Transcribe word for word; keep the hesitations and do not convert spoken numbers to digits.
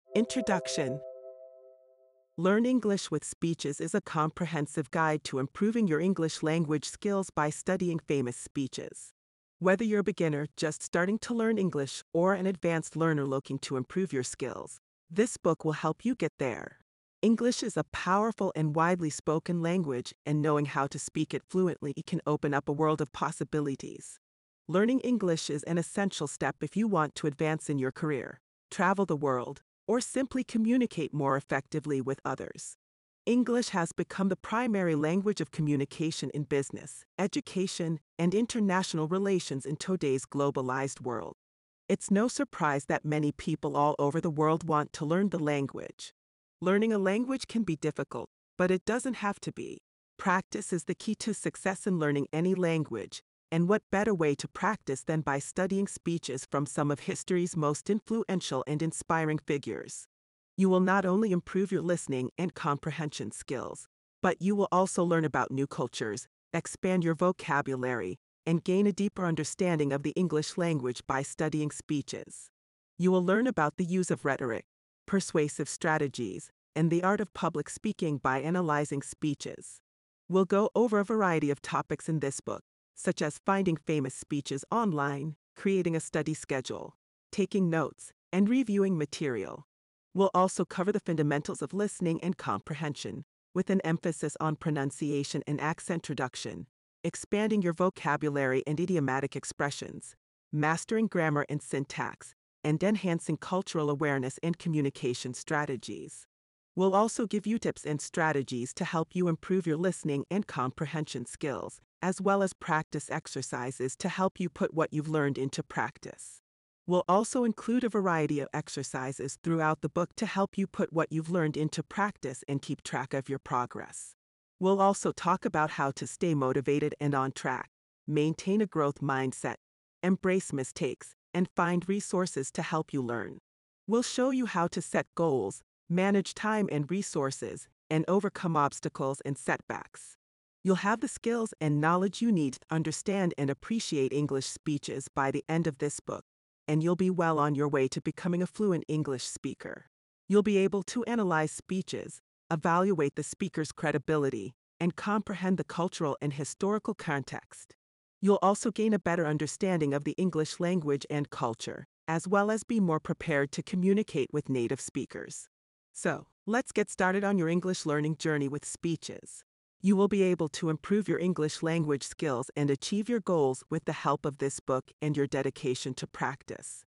Introduction. Learn English with Speeches is a comprehensive guide to improving your English language skills by studying famous speeches. Whether you're a beginner just starting to learn English or an advanced learner looking to improve your skills, this book will help you get there. English is a powerful and widely spoken language, and knowing how to speak it fluently can open up a world of possibilities. Learning English is an essential step if you want to advance in your career, travel the world, or simply communicate more effectively with others. English has become the primary language of communication in business, education, and international relations in today's globalized world. It's no surprise that many people all over the world want to learn the language. Learning a language can be difficult, but it doesn't have to be. Practice is the key to success in learning any language, and what better way to practice than by studying speeches from some of history's most influential and inspiring figures. You will not only improve your listening and comprehension skills, but you will also learn about new cultures, expand your vocabulary, and gain a deeper understanding of the English language by studying speeches. You will learn about the use of rhetoric, persuasive strategies, and the art of public speaking by analyzing speeches. We'll go over a variety of topics in this book, such as finding famous speeches online, creating a study schedule, taking notes, and reviewing material. We'll also cover the fundamentals of listening and comprehension, with an emphasis on pronunciation and accent reduction, expanding your vocabulary and idiomatic expressions, mastering grammar and syntax, and enhancing cultural awareness and communication strategies. We'll also give you tips and strategies to help you improve your listening and comprehension skills, as well as practice exercises to help you put what you've learned into practice. We'll also include a variety of exercises throughout the book to help you put what you've learned into practice and keep track of your progress. We'll also talk about how to stay motivated and on track, maintain a growth mindset, embrace mistakes, and find resources to help you learn. We'll show you how to set goals, manage time and resources, and overcome obstacles and setbacks. You'll have the skills and knowledge you need to understand and appreciate English speeches by the end of this book, and you'll be well on your way to becoming a fluent English speaker. You'll be able to analyze speeches, evaluate the speaker's credibility, and comprehend the cultural and historical context. You'll also gain a better understanding of the English language and culture, as well as be more prepared to communicate with native speakers. So, let's get started on your English learning journey with speeches. You will be able to improve your English language skills and achieve your goals with the help of this book and your dedication to practice.